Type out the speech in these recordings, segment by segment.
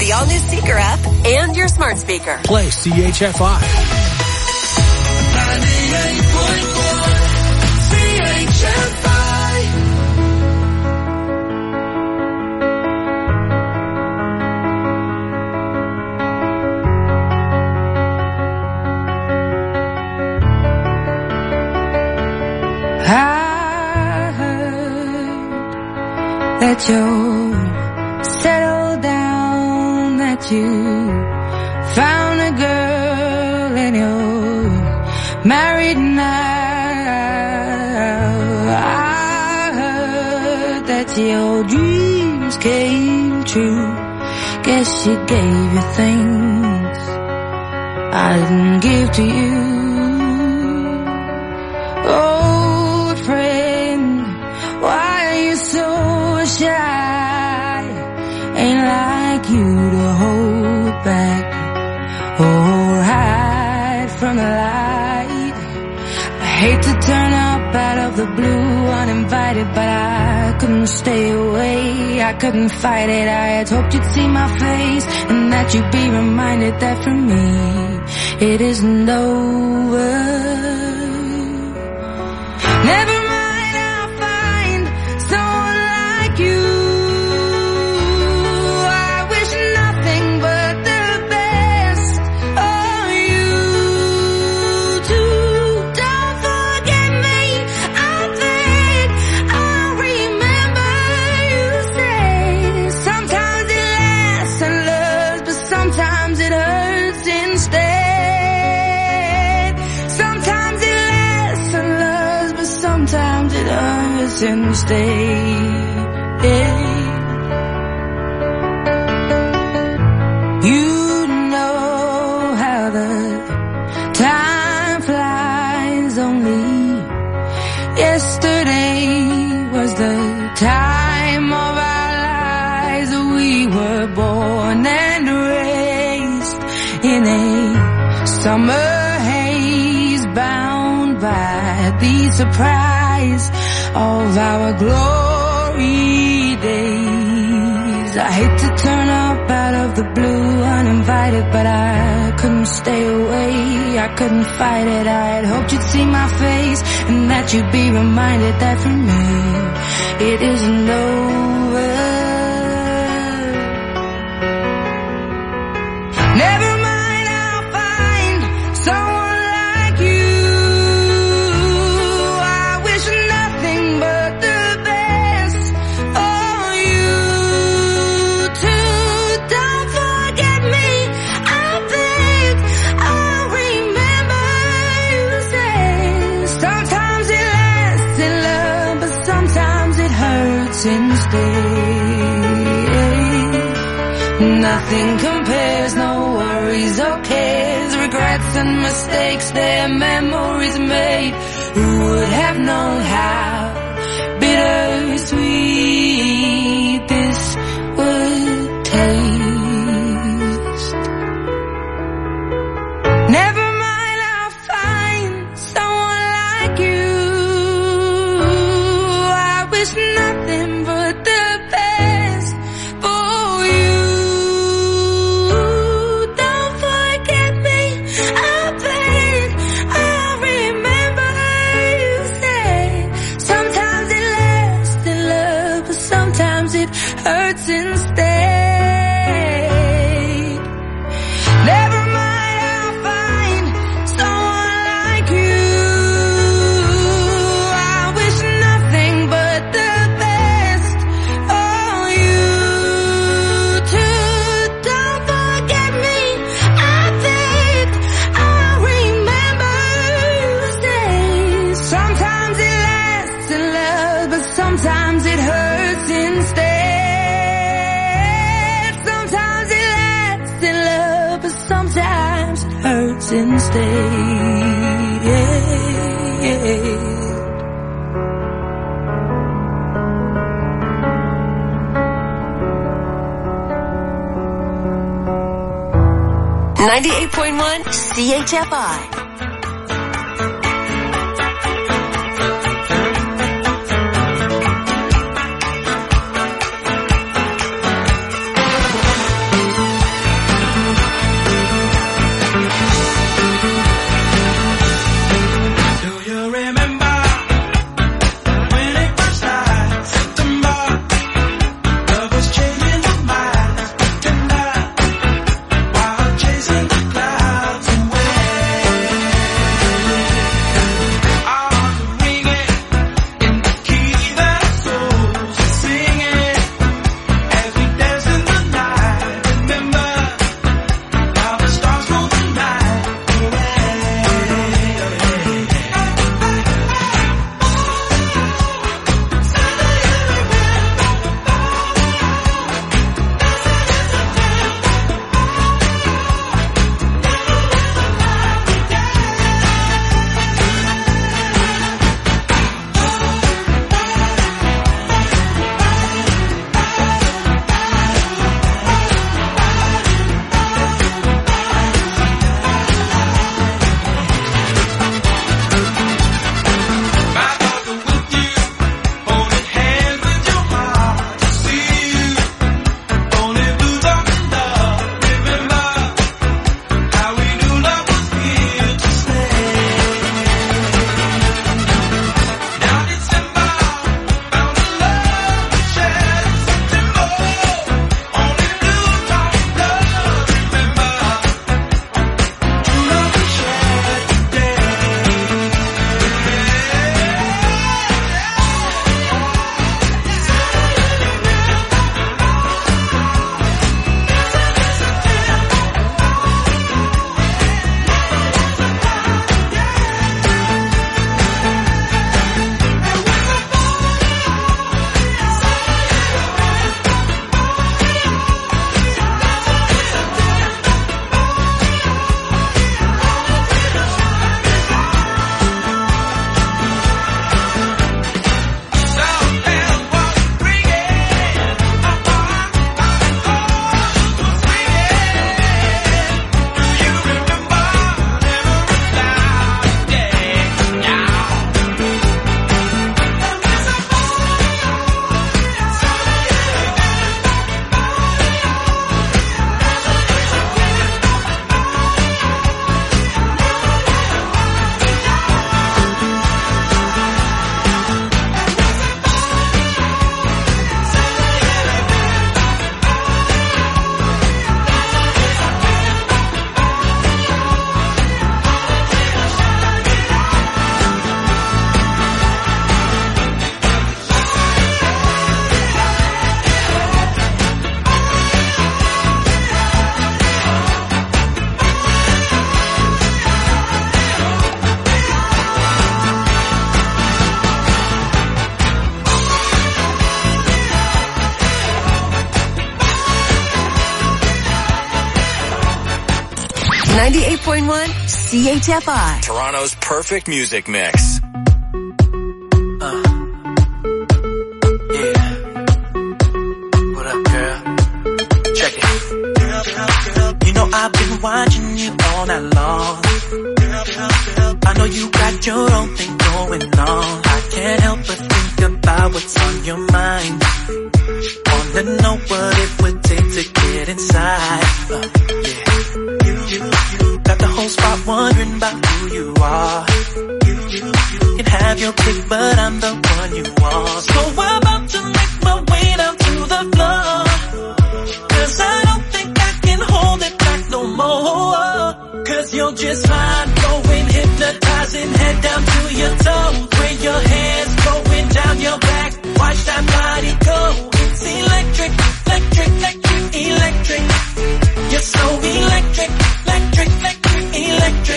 the all-new Seeker app, and your smart speaker. Play CHFI. 98.1 CHFI. I heard that you're settled down, that you found a girl and you're married now. I heard that your dreams came true. Guess she gave you things I didn't give to you. Old friend, why are you so shy? Ain't like you to hold back or hide from the light. I hate to turn up out of the blue uninvited, but I couldn't stay away, I couldn't fight it. I had hoped you'd see my face and that you'd be reminded that for me it isn't over. Never mind, I'll find someone like you. I wish nothing but the best for you too. Don't forget me, I think I'll remember you say. Sometimes it lasts and loves, but sometimes it hurts instead. Sometimes it lasts and loves, but sometimes it hurts instead. You know how the time flies. Only yesterday was the time of our lives. We were born and raised in a summer haze, bound by the surprise of our glory days. I hate to turn up out of the blue uninvited, but I couldn't stay away, I couldn't fight it. I had hoped you'd see my face and that you'd be reminded that for me it isn't over. Never mind, I'll find someone like you. I wish nothing but the best for you too. Don't forget me, I think I'll remember you say. Sometimes it lasts in love, but sometimes it hurts instead. Nothing compares, no worries or cares, regrets and mistakes, their memories made. Who would have known how bittersweet this would taste? Never mind, I'll find someone like you. I wish nothing but the best for you. Don't forget me, I think I'll remember you say. Sometimes it lasts in love, but sometimes it hurts instead. Never mind, I'll find someone like you. I wish nothing but the best for you too. Don't forget me, I think I'll remember you say. Sometimes it lasts in love, but sometimes it hurts instead. Sometimes it lasts in love, but sometimes it hurts instead. Yeah. 98.1 CHFI. 98.1 CHFI. Toronto's perfect music mix. Yeah. What up, girl? Check it. You know I've been watching you all night long. I know you got your own thing going on. I can't help but think about what's on your mind. Wanna know what it would take to get inside. You got the whole spot wondering about who you are. You can have your pick, but I'm the one you want. So I'm about to make my way down to the floor, 'cause I don't think I can hold it back no more. 'Cause you're just fine, going hypnotizing, head down to your toe. Where your hands going down your back, watch that body go. It's electric, electric, electric, electric. You're so electric, electric, electric, electric.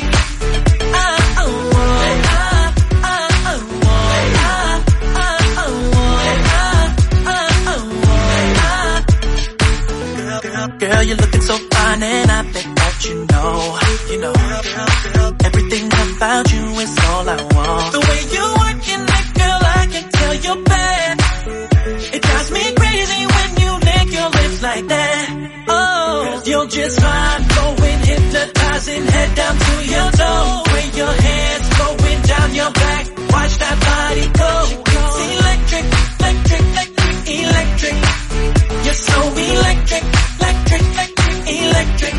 Girl, you're looking so fine and I bet that you know, everything about you is all I want. The way you working it, girl, I can tell you're bad. It drives me crazy when you lick your lips like that. Oh, 'cause you're just fine, going hypnotizing, head down to your toe. Where your hands going down your back, watch that body go. It's electric, electric, electric, electric. You're so electric, electric, electric, electric.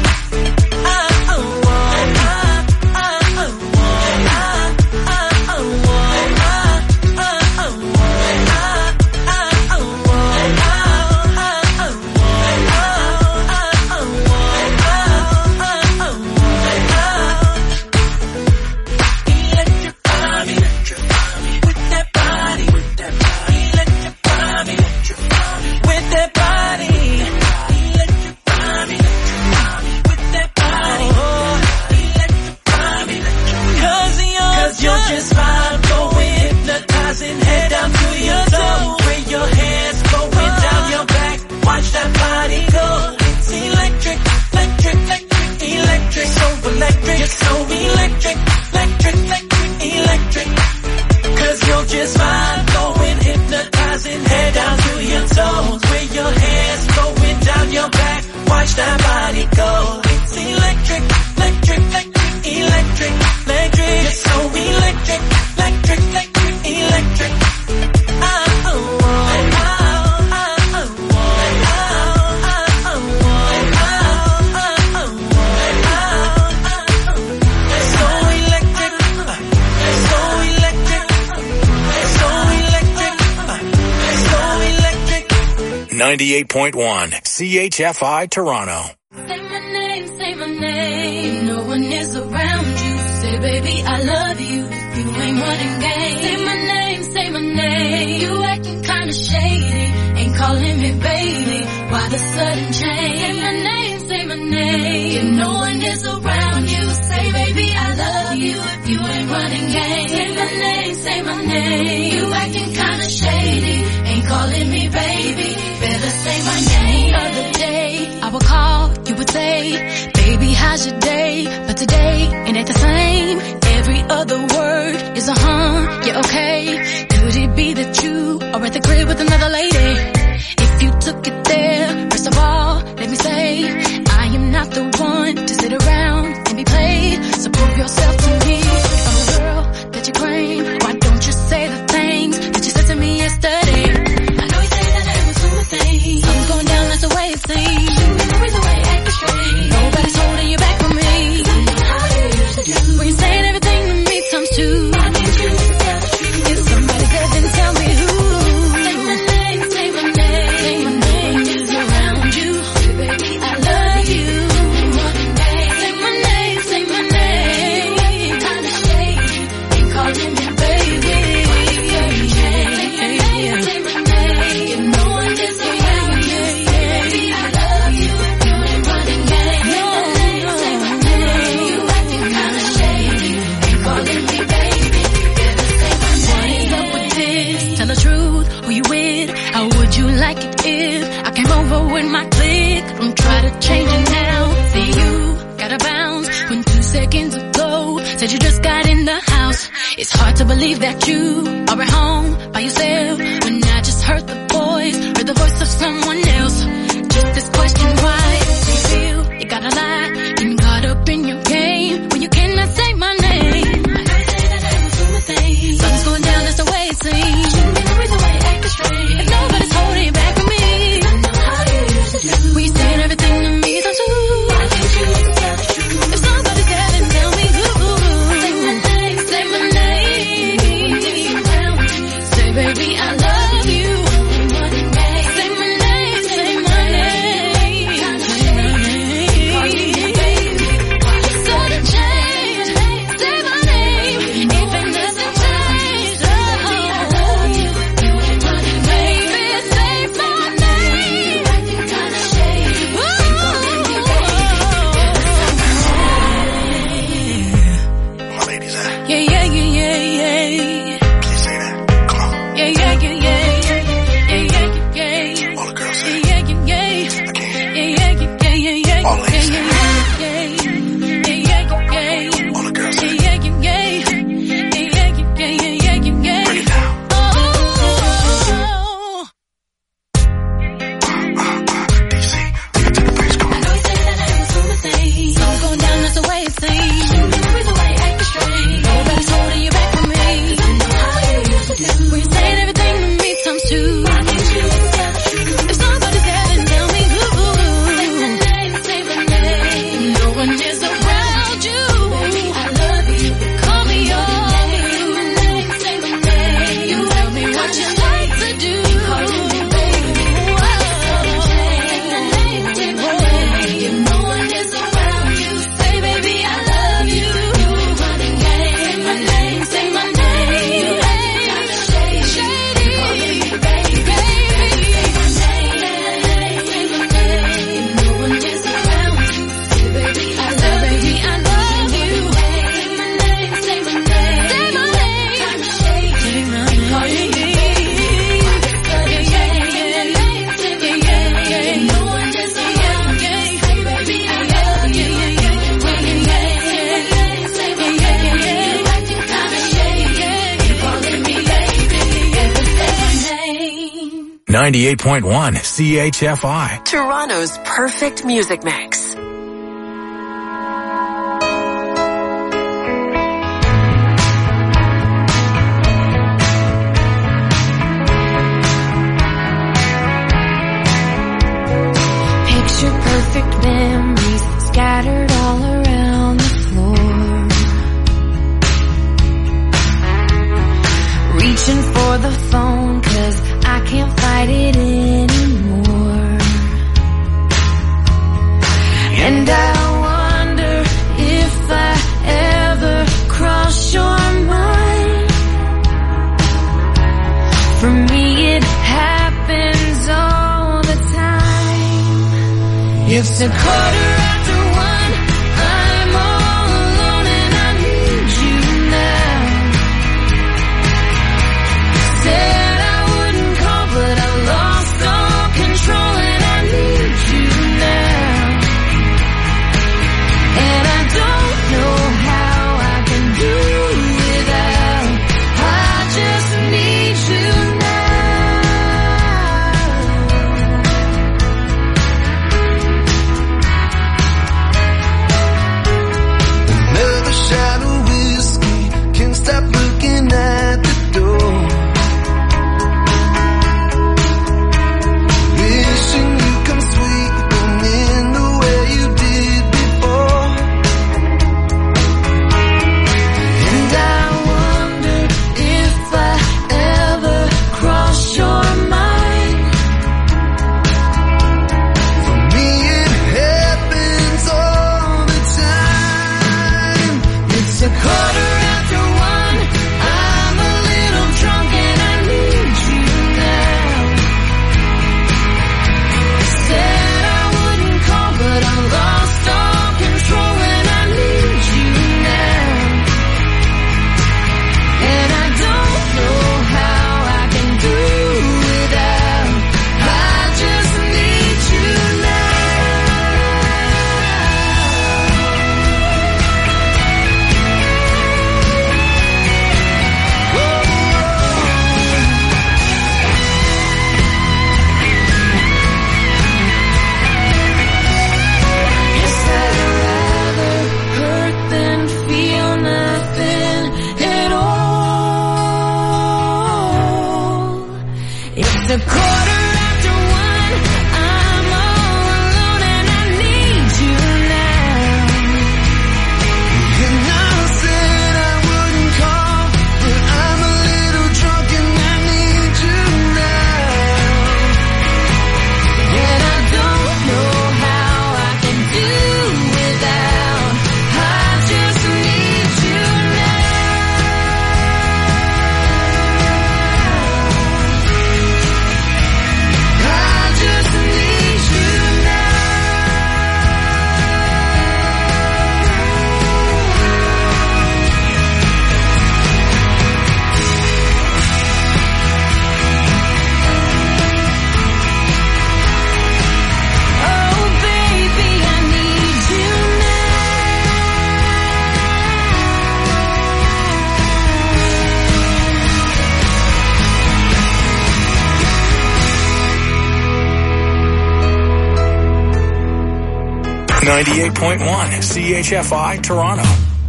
CHFI Toronto. Say my name, no one is around you. Say baby I love you, if you ain't running game. Say my name, you acting kinda shady, ain't calling me baby, why the sudden change? Say my name, if no one is around you. Say baby I love you, if you ain't running game. Say my name, you acting kinda shady, ain't calling me baby, better say my name. The other day, I would call, you would say, baby, how's your day? But today, it ain't the same. Every other word is a yeah, okay. Could it be that you are at the crib with another lady? If you took it there, first of all, let me say, I am not the one to sit around and be played. So prove yourself to me. I'm the girl that you claim. Why don't you say the things that you said to me yesterday? I know you say that I was doing things. Something's going down, that's the way it seems. The reason why you acting straight. Nobody's holding you back from me. How you usually do. When you're saying everything to me times two. I need you to tell the truth. If somebody dead, then tell me who. Say my name, say my name. to believe that you are at home by yourself when I just heard the voice of someone else. Just this question, why do you feel you gotta lie and caught up in your game when you cannot say my name? I know you say that I was doing my thing. Something's going down, that's the way it seems. Shouldn't be no reason why you acting strange. If nobody's holding back from me, I know how you used to do. We said everything to me, don't you? Why can't you tell the truth? If somebody's there, then tell me who. Say my name, say my name. Say baby, I love you. Say my name, say my name. Sort of change, say my name. Even doesn't change, oh, baby, say my name. My ladies, Yeah, yeah, yeah, yeah, yeah. can you say that? Come on. Yeah, yeah, yeah, yeah. Yeah, yeah, yeah, yeah. All the girls say Yeah, yeah, yeah, yeah. I can't. Yeah, yeah, yeah, yeah, yeah. All ladies say Yeah, yeah, yeah, yeah, yeah. All the girls say Yeah, yeah, yeah, yeah. Yeah, yeah, yeah, yeah, yeah, yeah. bring it down. Oh. DC, take it to the face, come I on. know you say that I was doing my thing. Something's going down, that's the way it seems. Shouldn't be no reason why you acting strange. Nobody's holding you back from me. I know how you used to do. When you saying everything to me times two. Why can't you tell the truth? If somebody's there, then tell me who. Say my name, say my name. No one is around you. I love you. Call me your name. Say my name. You tell me what you like to do. Calling me baby. No one is around you. Say baby, I love you. Running game. Say my name, say my name. Shady. Calling me baby. Say my name. No one is around you. Say baby, I love you. I love you. Say my name, say my name. Say my name. Say my name. Calling me. No one is around you. Say baby, I love you. Say my name. You kinda shady. Calling me baby. Say my name. 98.1 CHFI. Toronto's perfect music mix. Picture perfect memories scattered all around the floor. Reaching for the phone 'cause I can't fight it anymore. 98.1 CHFI Toronto.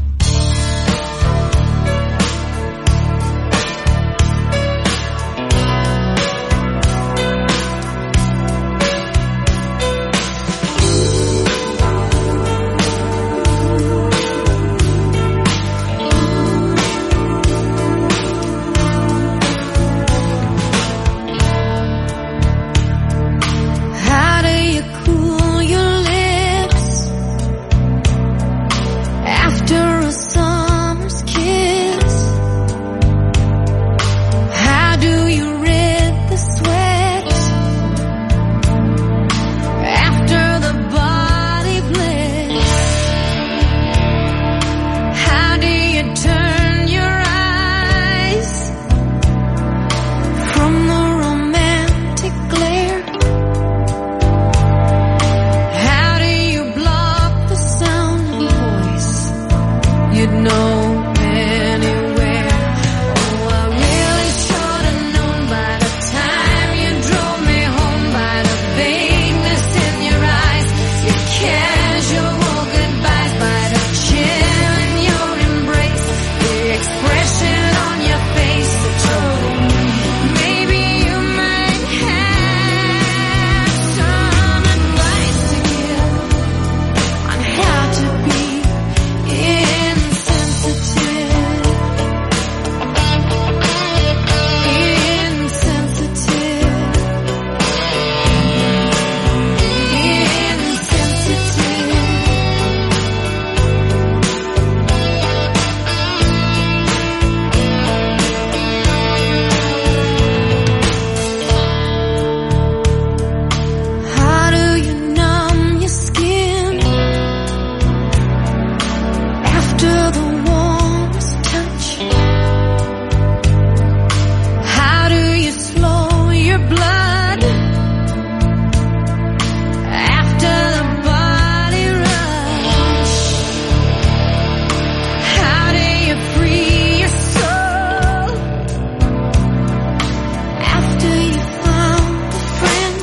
How do you cool your lips after a summer's kiss? How do you rid the sweat after the body bliss? How do you turn your eyes from the romantic glare? How do you block the sound of a voice you'd know anywhere? Oh, I really should have known by the time you drove me home, by the vagueness in your eyes, your casual goodbyes, by the chill in your embrace, the expression on your face that told me maybe you might have some advice to give on how to be insensitive. How do you numb your skin after the warmest touch? How do you slow your blood after the body rush? How do you free your soul after you found a friend?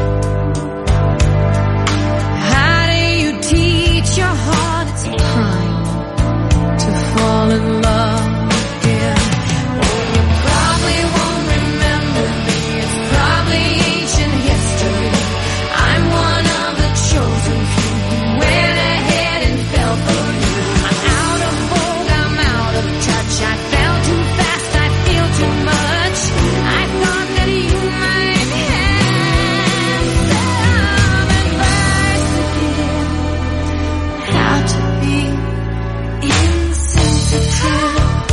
How do you teach your heart it's a crime to fall in love again? Oh, you probably won't remember me. It's probably ancient history. I'm one of the chosen few who went ahead and fell for you. I'm out of vogue, I'm out of touch. I fell too fast, I feel too much. I thought that you might have some advice to give how to be insensitive.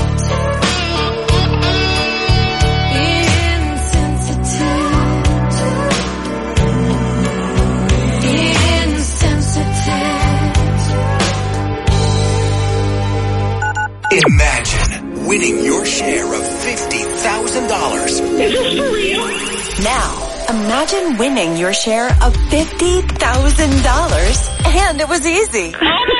Imagine winning your share of $50,000. Now, imagine winning your share of $50,000 and it was easy.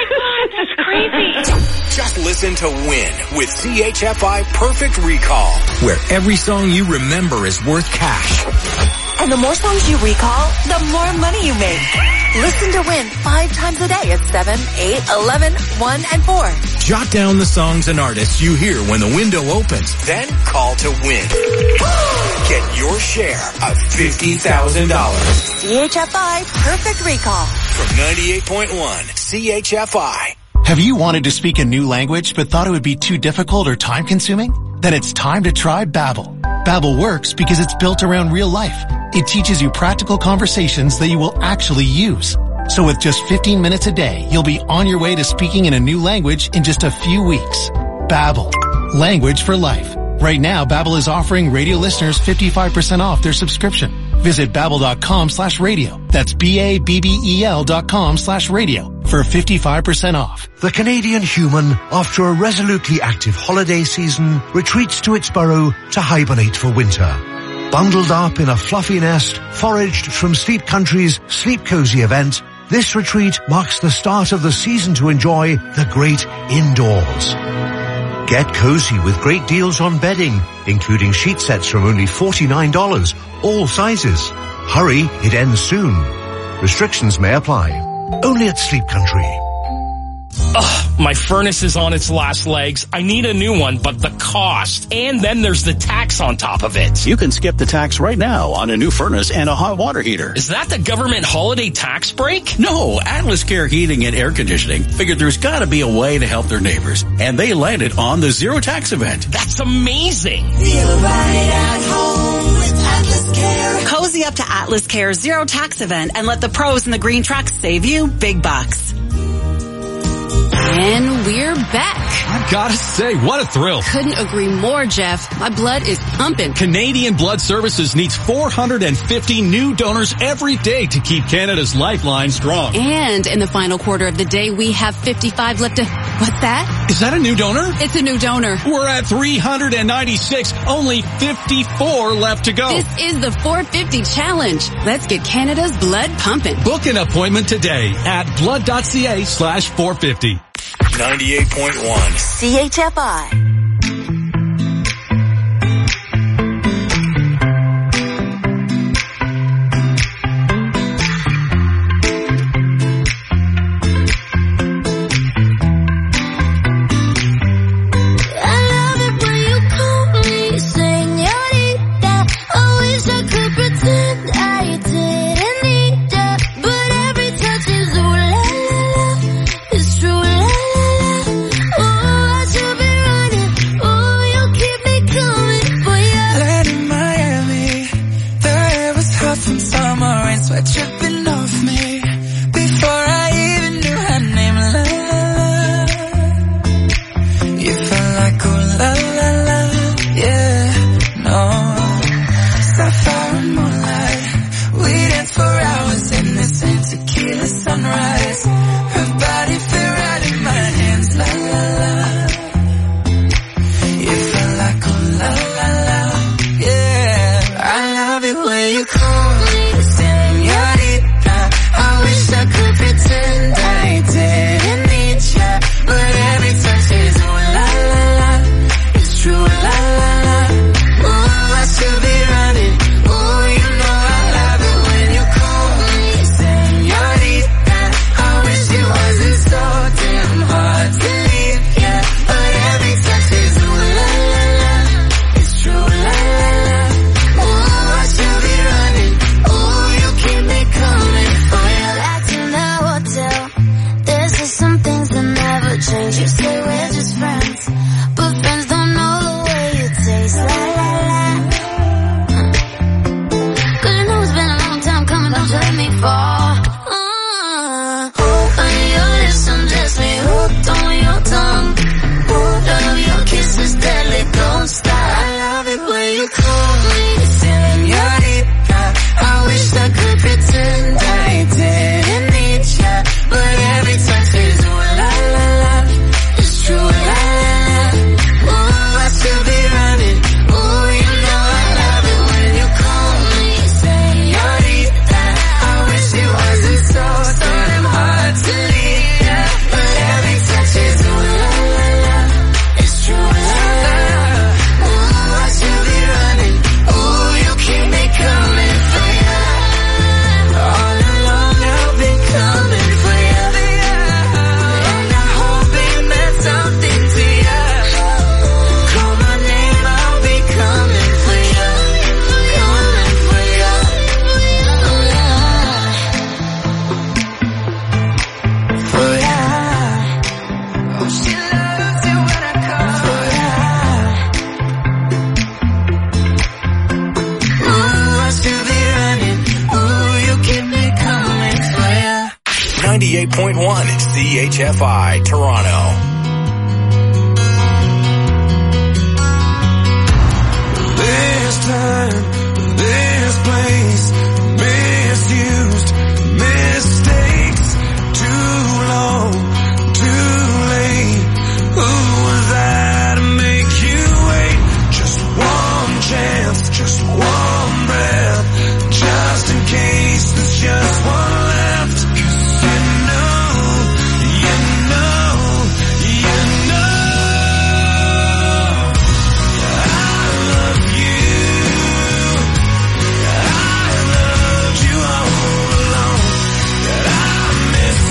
Just listen to Win with CHFI Perfect Recall, where every song you remember is worth cash. And the more songs you recall, the more money you make. Listen to Win 5 times a day at 7, 8, 11, 1, and 4. Jot down the songs and artists you hear when the window opens, then call to win. Get your share of $50,000. CHFI Perfect Recall. From 98.1 CHFI. Have you wanted to speak a new language but thought it would be too difficult or time-consuming? Then it's time to try Babbel. Babbel works because it's built around real life. It teaches you practical conversations that you will actually use. So with just 15 minutes a day, you'll be on your way to speaking in a new language in just a few weeks. Babbel. Language for life. Right now, Babbel is offering radio listeners 55% off their subscription. Visit babbel.com/radio. That's BABBEL.com/radio for 55% off. The Canadian human, after a resolutely active holiday season, retreats to its burrow to hibernate for winter. Bundled up in a fluffy nest, foraged from Sleep Country's Sleep Cozy event, this retreat marks the start of the season to enjoy the great indoors. Get cozy with great deals on bedding, including sheet sets from only $49, all sizes. Hurry, it ends soon. Restrictions may apply. Only at Sleep Country. Ugh, my furnace is on its last legs. I need a new one, but the cost. And then there's the tax on top of it. You can skip the tax right now on a new furnace and a hot water heater. Is that the government holiday tax break? No, Atlas Care Heating and Air Conditioning figured there's gotta be a way to help their neighbors. And they landed on the zero tax event. That's amazing. Feel right at home with Atlas Care. Cozy up to Atlas Care's zero tax event and let the pros in the green trucks save you big bucks. And we're back. I've got to say, what a thrill. Couldn't agree more, Jeff. My blood is pumping. Canadian Blood Services needs 450 new donors every day to keep Canada's lifeline strong. And in the final quarter of the day, we have 55 left to... What's that? Is that a new donor? It's a new donor. We're at 396. Only 54 left to go. This is the 450 challenge. Let's get Canada's blood pumping. Book an appointment today at blood.ca/450. 98.1 CHFI. Tripping off me before I even knew her name. La la la. You felt like oh la la la. Yeah, no. Sapphire and moonlight. We danced for hours in the same tequila sunrise. Her body fit right in my hands. La la la. You felt like oh la la la. Yeah, I love it when you call me. I could pretend I didn't need ya, but every touch is ooh la la la. It's true, la la la. Ooh, I should be running. Ooh, you know I love it when you call me señorita. I wish it wasn't so damn hard to leave ya, but every touch is ooh la la la. It's true, la la la. Ooh, I should be running. Ooh, you keep me coming for ya. There's just some things that never change. You say we're just friends, but friends don't know the way you taste. La la la. Cause you know it's been a long time coming, don't you let me fall. On your lips, undress me, hooked on your tongue. Love your kisses deadly, don't stop. I love it when you call me señorita. I wish I could pretend I didn't need ya, but every touch is ooh la la la. It's true, la la la. Ooh, I should be running. Ooh, you know I love it when you call me señorita. I wish it wasn't so damn hard to leave ya, but every touch is ooh la la la. It's true, la la la. Ooh, I should be running. Ooh, you keep me coming for ya. All along I've been coming for ya. And I hope it meant something to ya. Call my name, I'll be coming for ya. Coming for ya. For ya. Oh, she loves it when I call for ya. Ooh, I should be running. Ooh, you keep me coming for ya. 98.1 CHFI Toronto. This time, this place, misused, mistakes, too long, too late. Who was I to make you wait? Just one chance, just one breath, just in case there's just one left. 'Cause you know, you know, you know I love you. I loved you all along. That I miss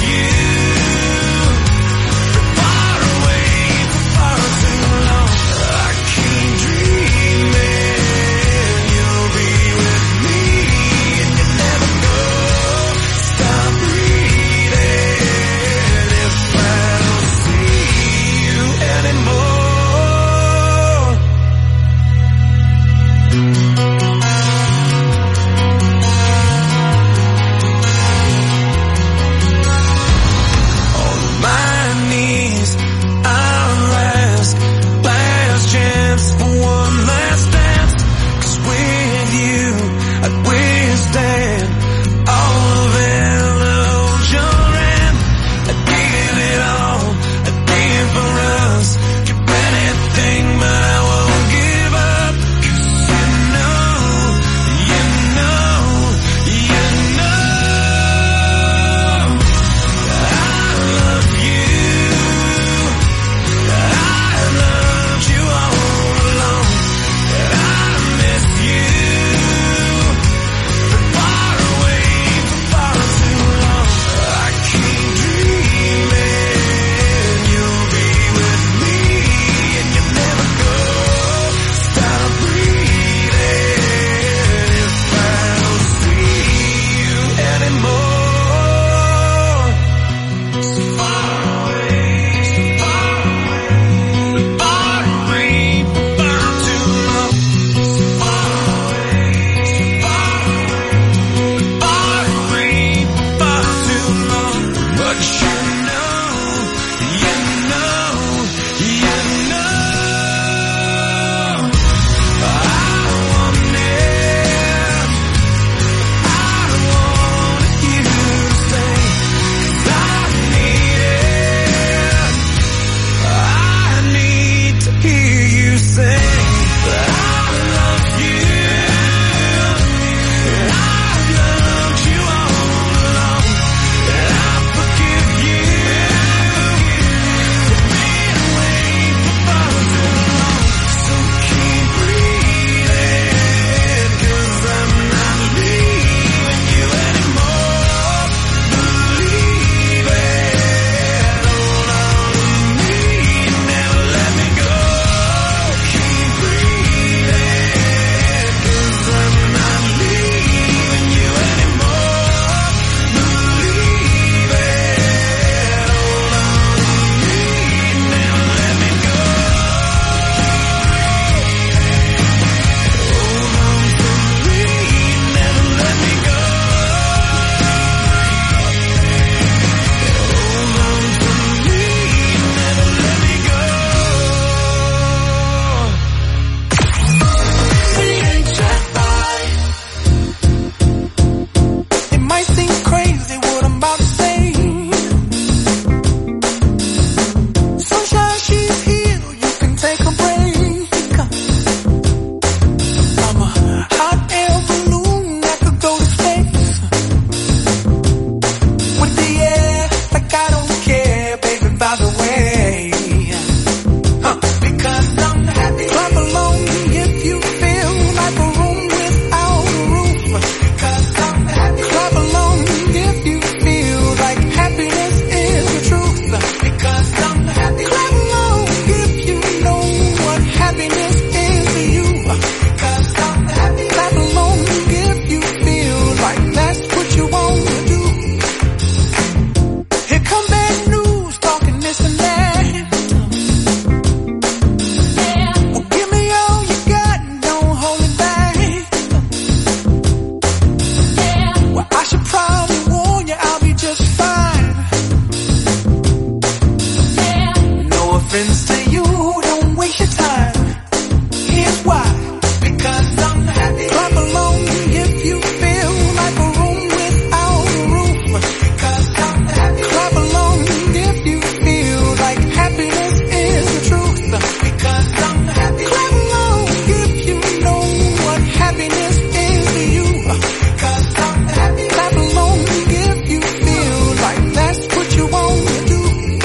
friends to you, don't waste your time. Here's why. Because I'm happy. Clap along if you feel like a room without a roof. Because I'm happy. Clap along if you feel like happiness is the truth. Because I'm happy. Clap along if you know what happiness is to you. Because I'm happy. Clap along if you feel like that's what you want to do.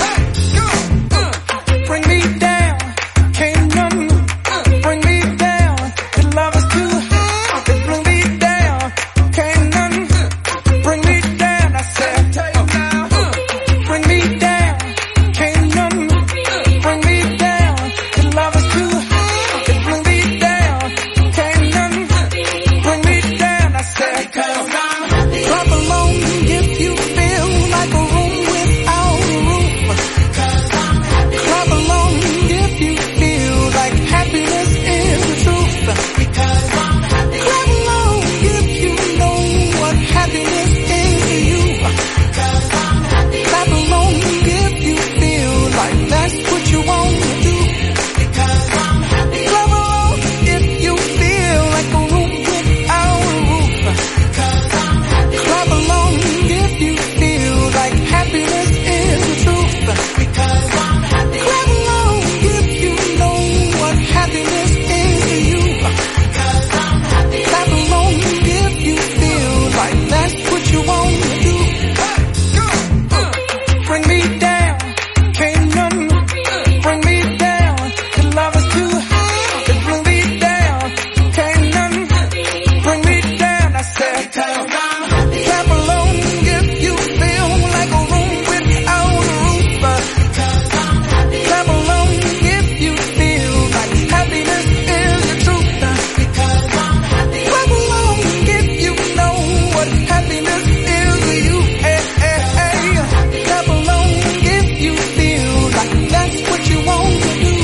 Bring me down, can't none bring me down. Your love is too high, it bring me down. Can't none bring me down. I said, bring me down, can't none bring me down. Your love is too high, it bring me down. Can't none bring me down. I said, clap along if you feel like a room without a roof. Clap along if you feel like happiness is the truth. Clap along if you know what happiness is to you. Clap along if you feel like that's what you want to do. Clap along if you feel like a room without a roof. Clap along if you feel like happiness is the truth. Clap along if you know what happiness is to you. Clap along if you feel like that's what you want to do. Bring me down, can't none bring me down. Your love is too high, it bring me down. Can't none bring me down. I said, clap along if you feel like a room without a roof. Clap along if you feel like happiness is the truth. Clap along if you know what happiness is to you. Hey, hey, hey. Clap along if you feel like that's what you want to do.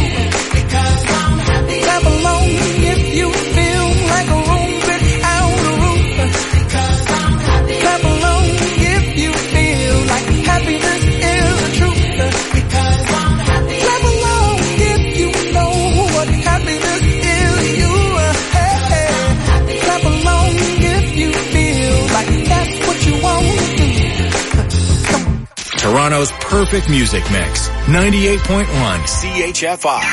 Clap along if you feel like a room without a roof. Clap along if you feel like happiness is the truth. Clap along if you know what happiness is to you. Hey, hey. Clap along if you feel like that's what you want to do. Toronto's perfect music mix. 98.1 CHFI.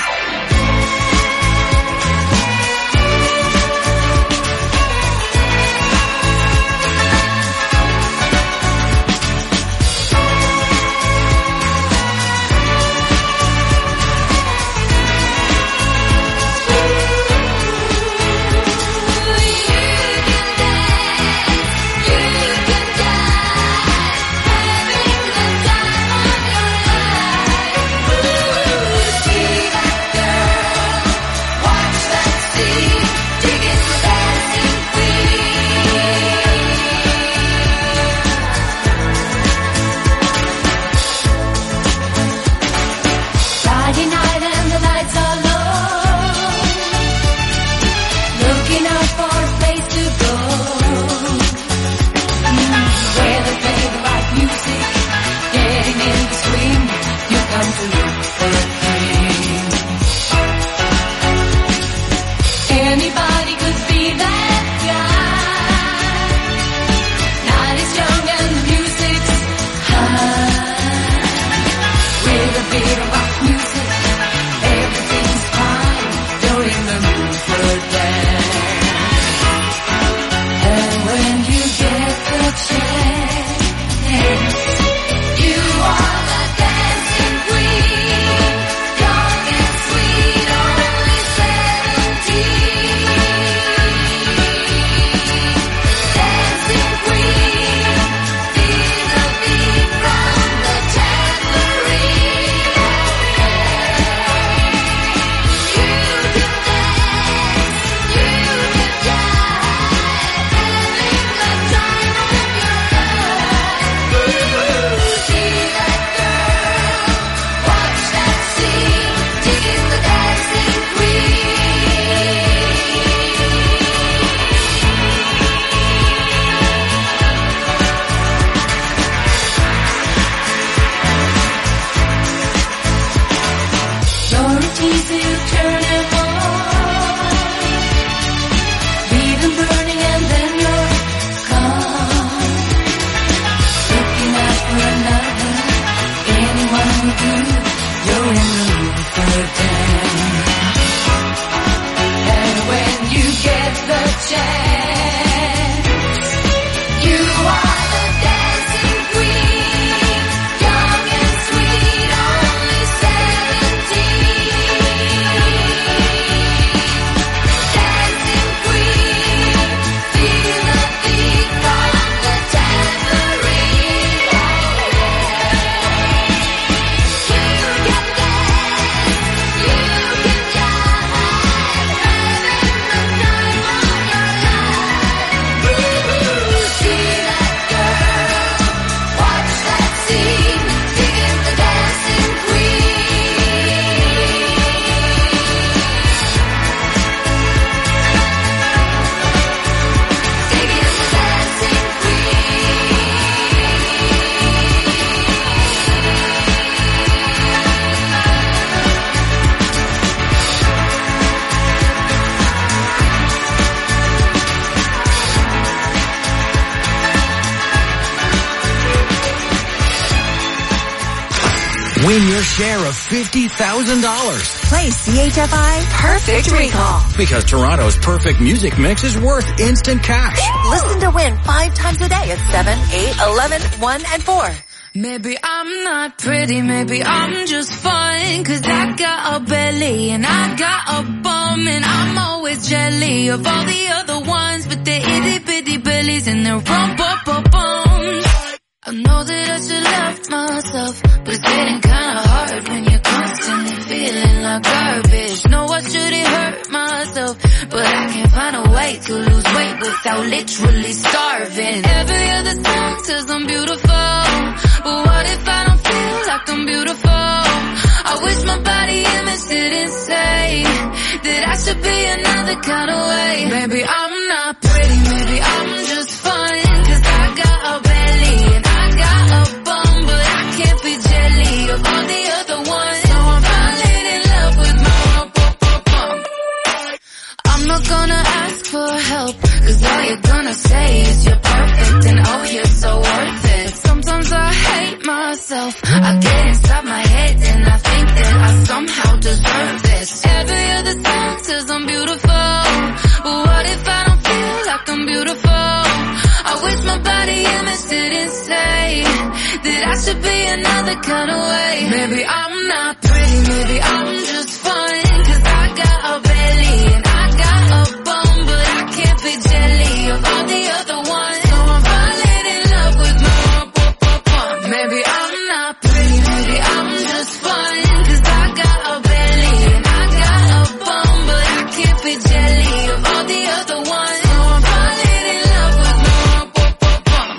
share of $50,000. Play CHFI Perfect Recall. Because Toronto's perfect music mix is worth instant cash. Listen to win 5 times a day at 7, 8, 11, 1, and 4. Maybe I'm not pretty, maybe I'm just fine, 'cause I got a belly and I got a bum, and I'm always jelly of all the other ones with their itty bitty bellies and their rump-up-bums. I know that I should love myself, but it's getting kinda hard when you're constantly feeling like garbage. No, I shouldn't hurt myself, but I can't find a way to lose weight without literally starving. Every other song says I'm beautiful, but what if I don't feel like I'm beautiful? I wish my body image didn't say that I should be another kind of way. Maybe I'm not pretty, maybe I'm just fine, 'cause I got a belly and I got a bum, but I can't be jelly of all the other ones. So I'm falling in love with my bum. I'm not gonna ask for help, 'cause all you're gonna say is you're perfect and oh you're so worth it. Sometimes I hate myself, I get inside my head and I think that I somehow deserve this. Every other song says I'm beautiful, but what if I don't feel like I'm beautiful? I wish my body image didn't say that I should be another kind of way. Maybe I'm not pretty, maybe I'm just fine, 'cause I got a belly and I got a bum, but I can't be jelly of all the other ones. So I'm falling in love with my bum. Maybe I'm not pretty, maybe I'm just fine, 'cause I got a belly and I got a bum, but I can't be jelly of all the other ones. So I'm falling in love with my bum.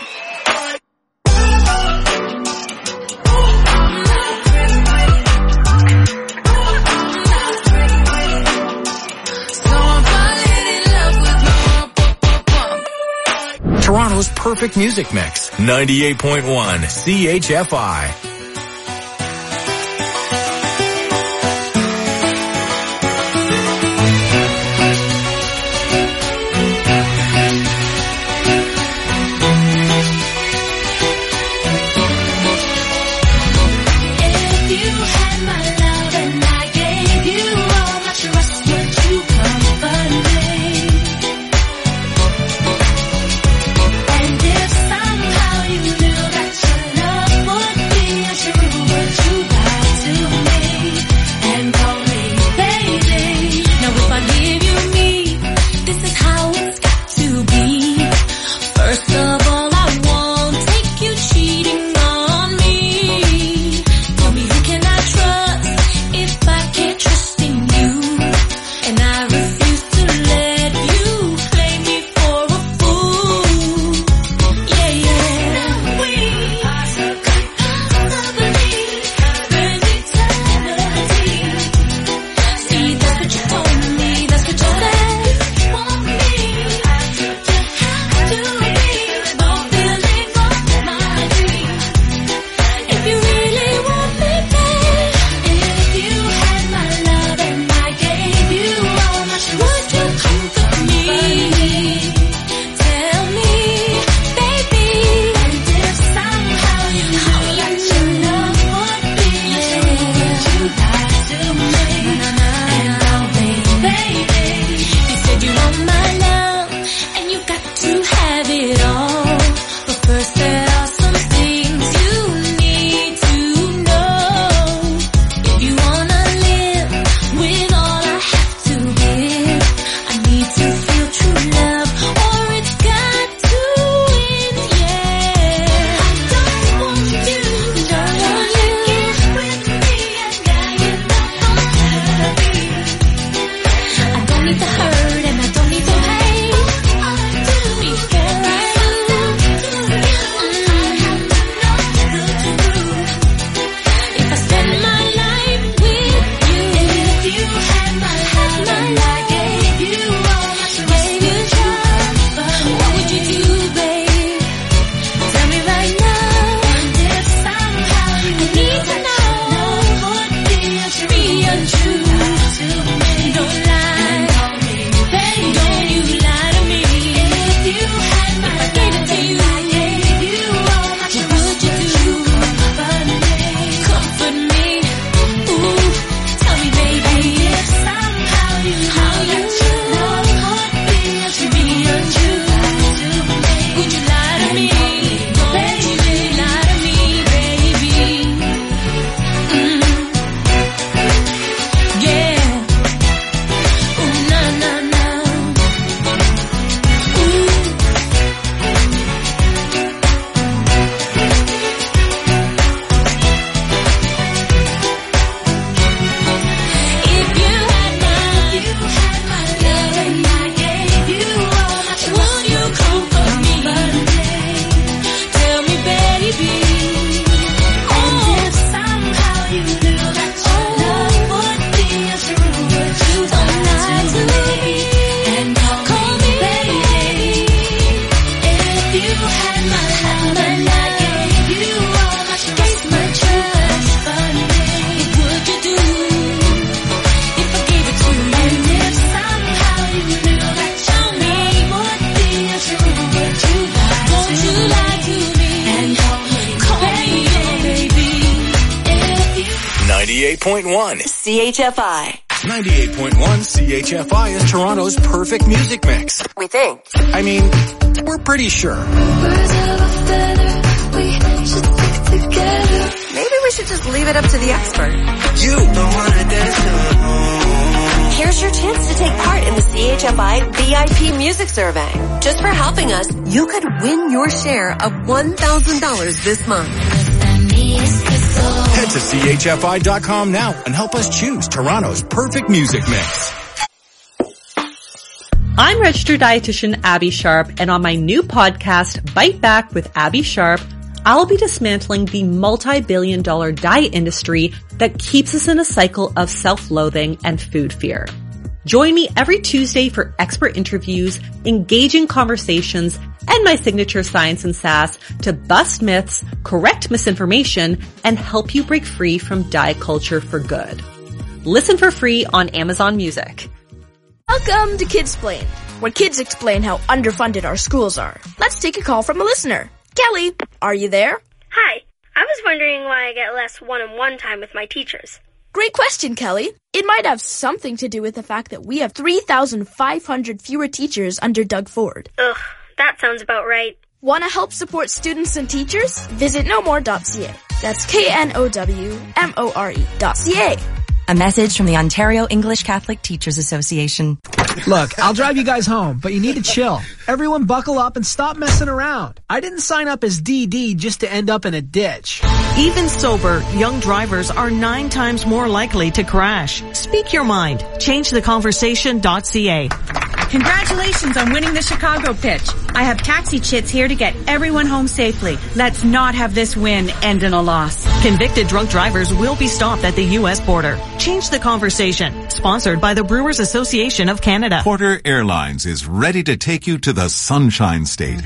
Toronto's perfect music mix. 98.1 CHFI. And if somehow you knew that your love would be 98.1 CHFI. 98.1 CHFI is Toronto's perfect music mix. We think. I mean, we're pretty sure. Maybe we should just leave it up to the expert. You don't wanna dance alone. Here's your chance to take part in the CHFI VIP Music Survey. Just for helping us, you could win your share of $1,000 this month. Head to chfi.com now and help us choose Toronto's perfect music mix. I'm registered dietitian Abby Sharp, and on my new podcast, Bite Back with Abby Sharp, I'll be dismantling the multi-billion-dollar diet industry that keeps us in a cycle of self-loathing and food fear. Join me every Tuesday for expert interviews, engaging conversations, and my signature science and sass to bust myths, correct misinformation, and help you break free from diet culture for good. Listen for free on Amazon Music. Welcome to Kidsplained, where kids explain how underfunded our schools are. Let's take a call from a listener. Kelly, are you there? Hi. I was wondering why I get less one-on-one time with my teachers. Great question, Kelly. It might have something to do with the fact that we have 3,500 fewer teachers under Doug Ford. Ugh, that sounds about right. Want to help support students and teachers? Visit knowmore.ca. That's KNOWMORE.ca. A message from the Ontario English Catholic Teachers Association. Look, I'll drive you guys home, but you need to chill. Everyone buckle up and stop messing around. I didn't sign up as DD just to end up in a ditch. Even sober, young drivers are 9 times more likely to crash. Speak your mind. ChangeTheConversation.ca. Congratulations on winning the Chicago pitch. I have taxi chits here to get everyone home safely. Let's not have this win end in a loss. Convicted drunk drivers will be stopped at the U.S. border. Change the Conversation. Sponsored by the Brewers Association of Canada. Porter Airlines is ready to take you to the Sunshine State.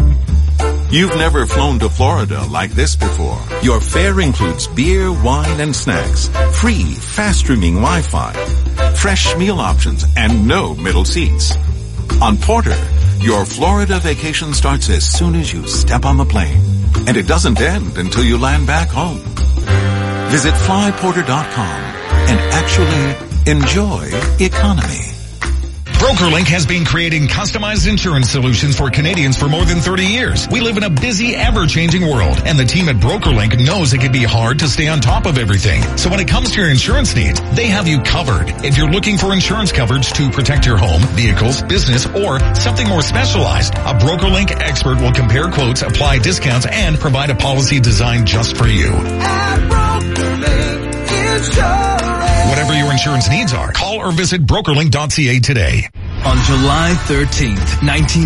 You've never flown to Florida like this before. Your fare includes beer, wine, and snacks, free, fast-streaming Wi-Fi, fresh meal options, and no middle seats. On Porter, your Florida vacation starts as soon as you step on the plane, and it doesn't end until you land back home. Visit flyporter.com and actually enjoy economy. BrokerLink has been creating customized insurance solutions for Canadians for more than 30 years. We live in a busy, ever-changing world, and the team at BrokerLink knows it can be hard to stay on top of everything. So when it comes to your insurance needs, they have you covered. If you're looking for insurance coverage to protect your home, vehicles, business, or something more specialized, a BrokerLink expert will compare quotes, apply discounts, and provide a policy designed just for you. At BrokerLink Insurance. Whatever your insurance needs are, call or visit brokerlink.ca today. On July 13th,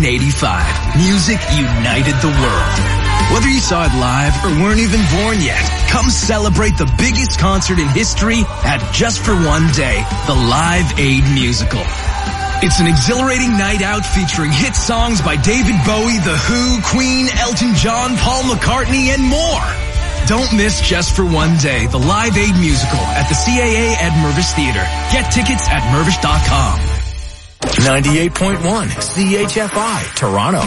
1985, music united the world. Whether you saw it live or weren't even born yet, come celebrate the biggest concert in history at Just for One Day, the Live Aid Musical. It's an exhilarating night out featuring hit songs by David Bowie, The Who, Queen, Elton John, Paul McCartney, and more. Don't miss Just for One Day, the Live Aid Musical at the CAA at Mirvish Theatre. Get tickets at mirvish.com. 98.1 CHFI, Toronto.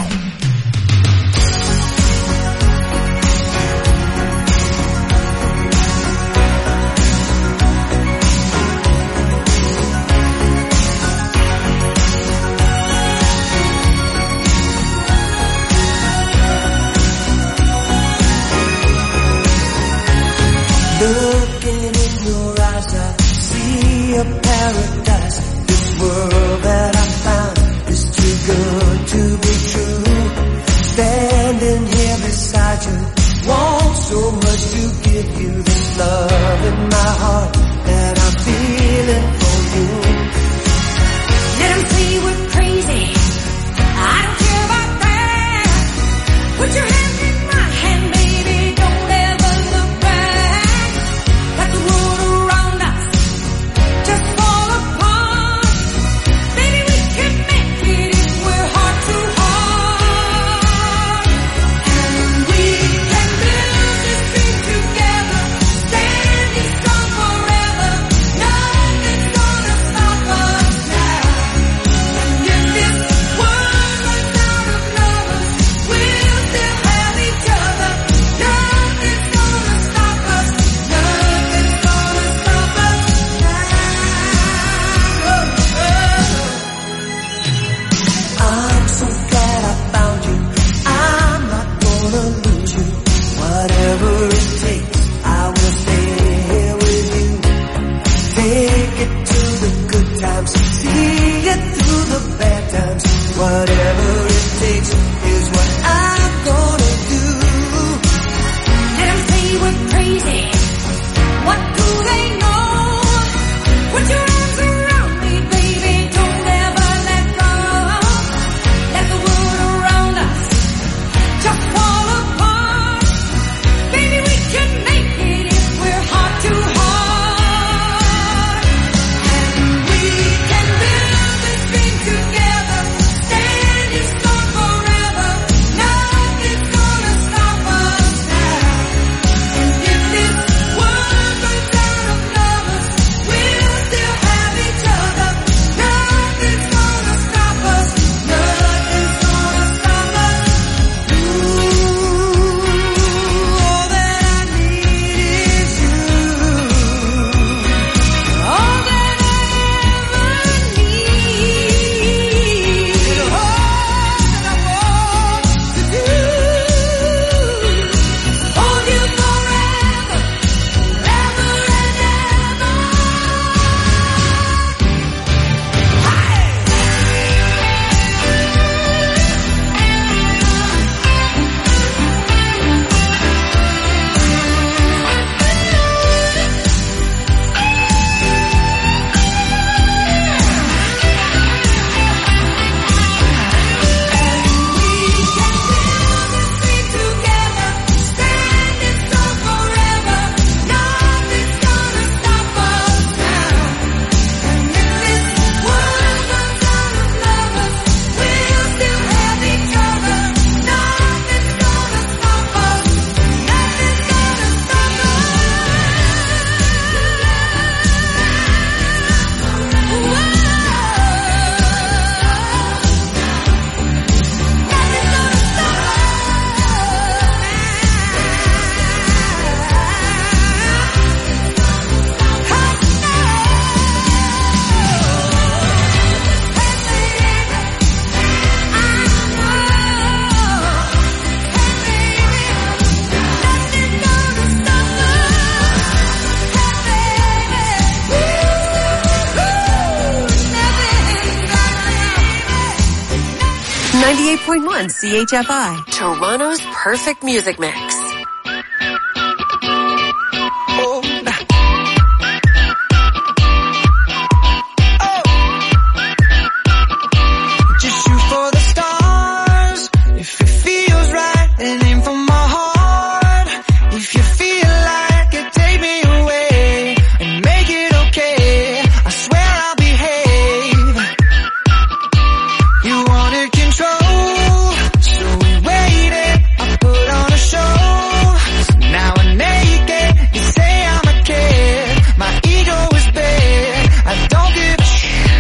Looking in your eyes, I see a paradise. This world that I found is too good to be true. Standing here beside you, want so much to give you this love in my heart that I'm feeling for you. Let them say we're crazy. I don't care about that. Put your hand in my hand, baby. Don't ever look back. Let the world around us just fall apart. Baby, we can make it if we're heart to heart. And we can build this 98.1 CHFI, Toronto's perfect music mix. Just shoot for the stars. If it feels right, and aim for my heart. If you feel like it, take me away and make it okay. I swear I'll behave. You wanted control, so we waited. I put on a show. Now I'm naked. You say I'm a kid. My ego is bad. I don't give a shit.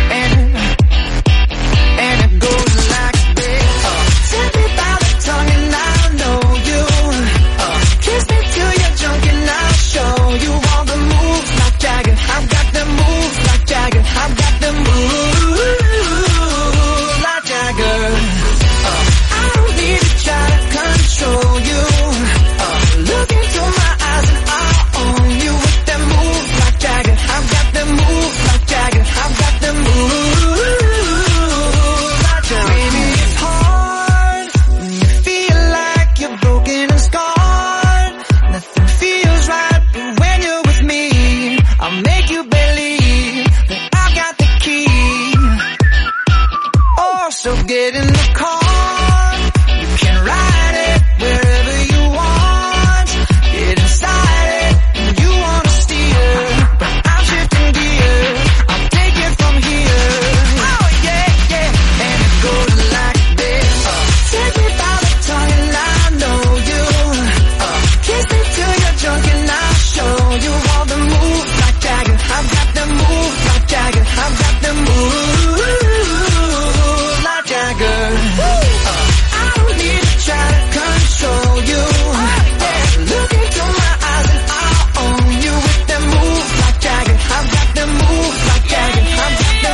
And it goes like this. Take me by the tongue and I'll know you. Kiss me till you're drunk and I'll show you all the moves like Jagger. I've got the moves like Jagger. I've got the moves like Jagger. I don't need to try to control you. Look into my eyes and I'll own you with them moves like Jagger. I've got the moves like Jagger. I've got the moves like Jagger. Baby, it's hard when you feel like you're broken and scarred. Nothing feels right, but when you're with me, I'll make you believe that I've got the key. Oh, so get in the car. You can ride it wherever you want. Get inside it and you wanna steer, but I'm shifting gears. I'll take it from here. Oh yeah, yeah. And it goes like this. Take me by the tongue and I know you. Kiss me till you're drunk and I'll show you all the moves like Jagger. I've got the moves like Jagger. I've got the moves like Jagger. I don't need to try to control you. Look into my eyes and I'll own you with them moves like Jagger. I've got the moves like Jagger. I've got the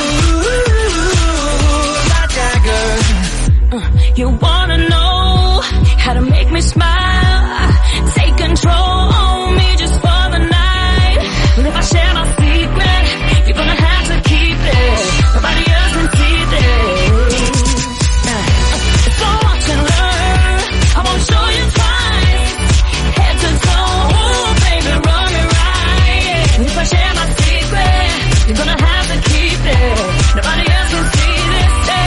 moves like Jagger. You wanna know how to make me smile? Take control on me just for the night. But if I share my secret, you're gonna have to keep it. Nobody else can see this. So watch and learn. I won't show you twice. Head to toe, ooh, baby, run me right. If I share my secret, you're gonna have to keep it. Nobody else can see this.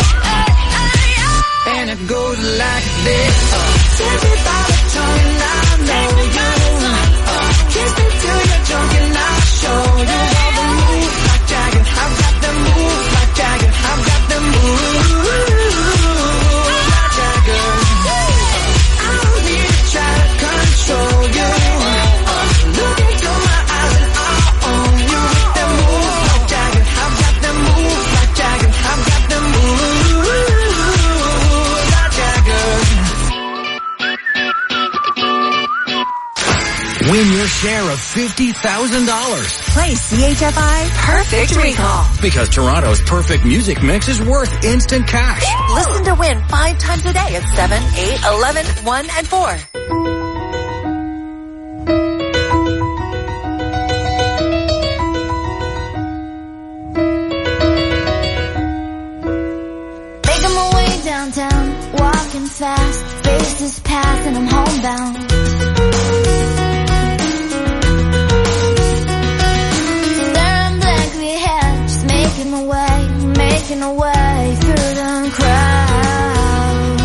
And it goes like this. Take me by the tongue and I know you. Kiss me till you're drunk and I'll show you all the moves like Jagger. I've got the moves like Jagger. I've got the moves like Jagger. I don't need to try to control you. Look into my eyes and I'll own you with the moves like Jagger. I've got the moves like Jagger. I've got the moves like Jagger. Win your share of $50,000. Play CHFI Perfect Recall. Because Toronto's perfect music mix is worth instant cash. Listen to win 5 times a day at 7, 8, 11, 1, and 4. Making my way downtown, walking fast, faces pass and I'm homebound. Staring blankly ahead, just making my way through the crowd.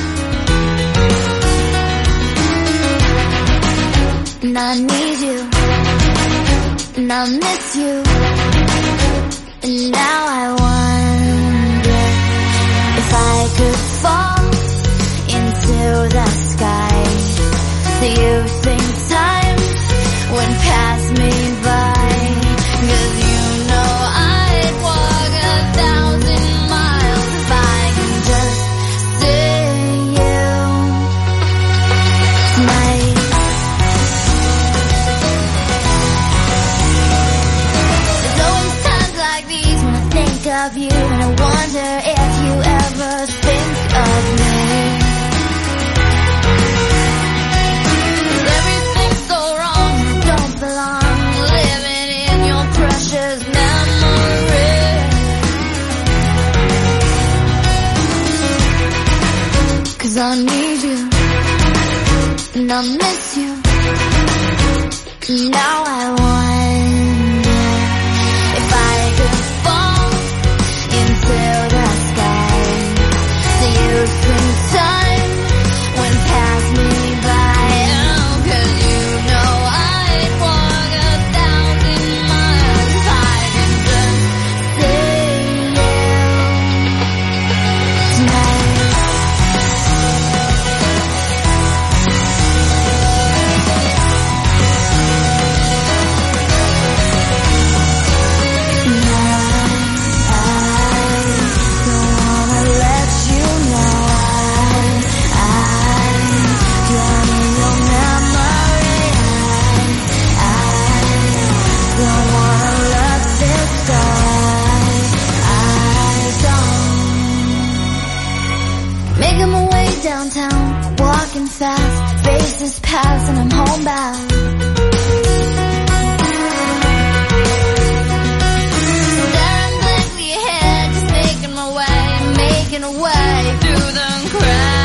And I need you, and I miss you, and now I wonder if I could fall into the sky. Do you think time would pass me by? 'Cause you know I'd walk 1,000 miles if I can just see you tonight. There's always times like these when I think of you, and I wonder if you ever think of me. Everything's so wrong, I don't belong, living in your precious memory. I need you, and I miss you. Now I wonder if I could fall into the sky. So you spend time when pass me by. Oh, 'cause you know I'd walk 1,000 miles if I could just see you tonight. Making my way downtown, walking fast, faces pass and I'm homebound. Staring blankly ahead, just making my way through the crowd.